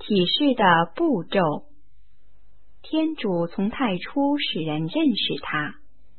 启示的步骤。天主从太初使人认识他，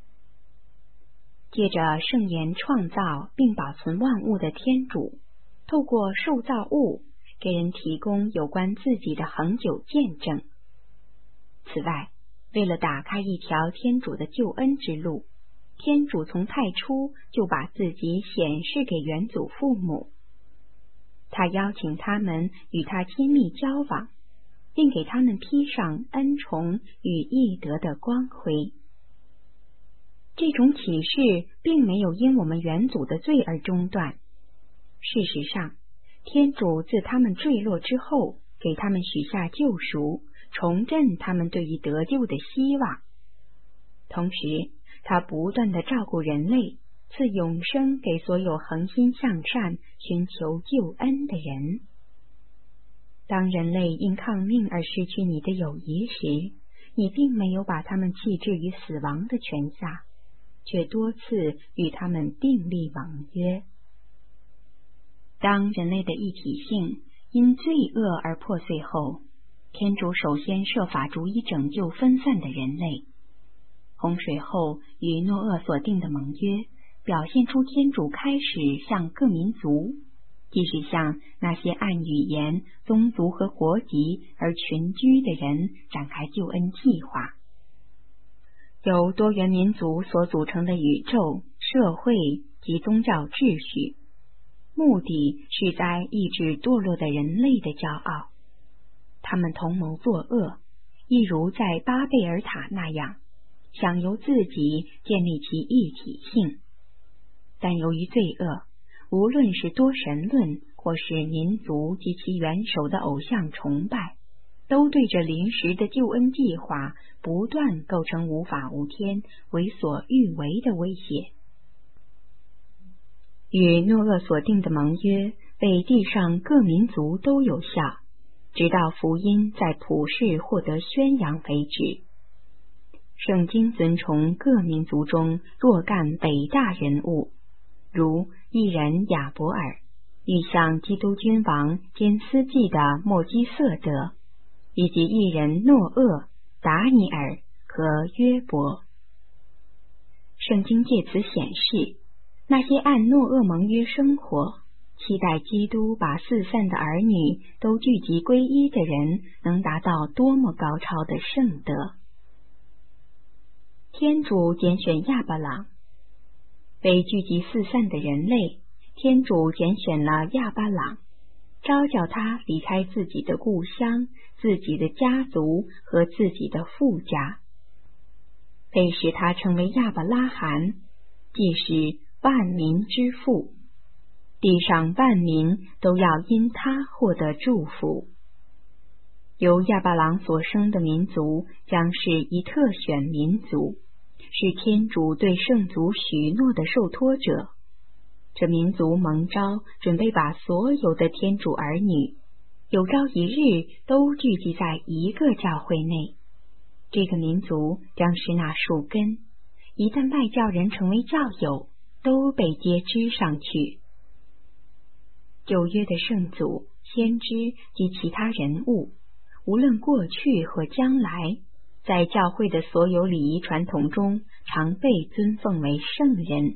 借着圣言创造并保存万物的天主，透过受造物给人提供有关自己的恒久见证。此外，为了打开一条天主的救恩之路，天主从太初就把自己显示给元祖父母。他邀请他们与他亲密交往，并给他们披上恩宠与义德的光辉。这种启示并没有因我们元祖的罪而中断。事实上，天主自他们坠落之后，给他们许下救赎，重振他们对于得救的希望。同时，他不断地照顾人类，赐永生给所有恒心向善、寻求救恩的人。当人类因抗命而失去你的友谊时，你并没有把他们弃置于死亡的权下，却多次与他们订立盟约。当人类的一体性因罪恶而破碎后，天主首先设法逐一拯救分散的人类。洪水后与诺厄所定的盟约，表现出天主开始向各民族，即是向那些按语言、宗族和国籍而群居的人展开救恩计划。由多元民族所组成的宇宙、社会及宗教秩序，目的是在抑制堕落的人类的骄傲。他们同谋作恶，一如在巴贝尔塔那样，想由自己建立其一体性。但由于罪恶，无论是多神论或是民族及其元首的偶像崇拜，都对这临时的救恩计划不断构成无法无天、为所欲为的威胁。与诺厄所定的盟约为地上各民族都有效，直到福音在普世获得宣扬为止。圣经尊崇各民族中若干伟大人物，如艺人亚伯尔，遇向基督君王兼司祭的莫基瑟德，以及艺人诺厄、达尼尔和约伯。圣经借此显示，那些按诺厄盟约生活，期待基督把四散的儿女都聚集归一的人，能达到多么高超的圣德。天主拣选亚伯朗，为聚集四散的人类，天主拣选了亚伯朗，召叫他离开自己的故乡、自己的家族和自己的父家，为使他成为亚伯拉罕，即是万民之父。地上万民都要因他获得祝福。由亚伯朗所生的民族将是一特选民族，是天主对圣族许诺的受托者。这民族蒙召，准备把所有的天主儿女有朝一日都聚集在一个教会内。这个民族将是那树根，一旦外教人成为教友，都被接枝上去。旧约的圣祖、先知及其他人物，无论过去或将来，在教会的所有礼仪传统中，常被尊奉为圣人。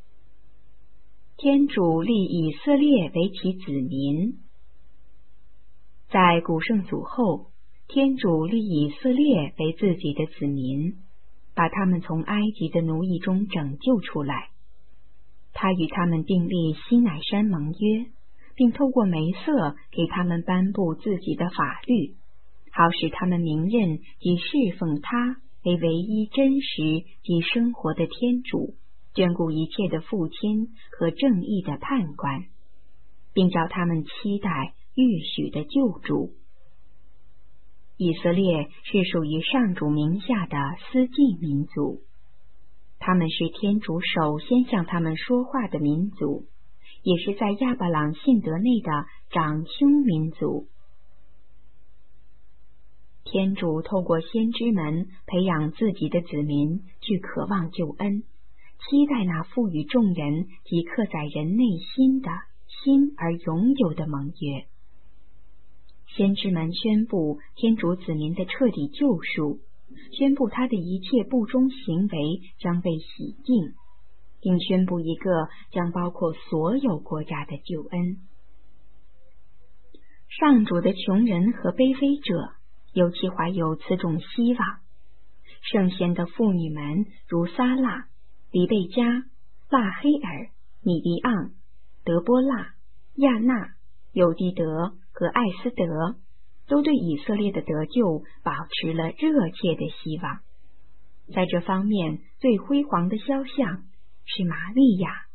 天主立以色列为其子民。在古圣祖后，天主立以色列为自己的子民，把他们从埃及的奴役中拯救出来。他与他们订立西乃山盟约，并透过梅瑟给他们颁布自己的法律，好使他们明认及侍奉他为唯一真实及生活的天主，眷顾一切的父亲和正义的判官，并叫他们期待预许的救主。以色列是属于上主名下的司祭民族，他们是天主首先向他们说话的民族，也是在亚伯朗信德内的长兄民族。天主透过先知们培养自己的子民，去渴望救恩，期待那赋予众人及刻在人内心的新而永久的盟约。 先知们宣布天主子民的彻底救赎，宣布他的一切不忠行为将被洗净，并宣布一个将包括所有国家的救恩。上主的穷人和卑微者尤其怀有此种希望。圣贤的妇女们如撒拉、黎贝加、拉黑尔、米利昂、德波拉、亚娜、尤地德和艾斯德都对以色列的得救保持了热切的希望。在这方面最辉煌的肖像是玛利亚。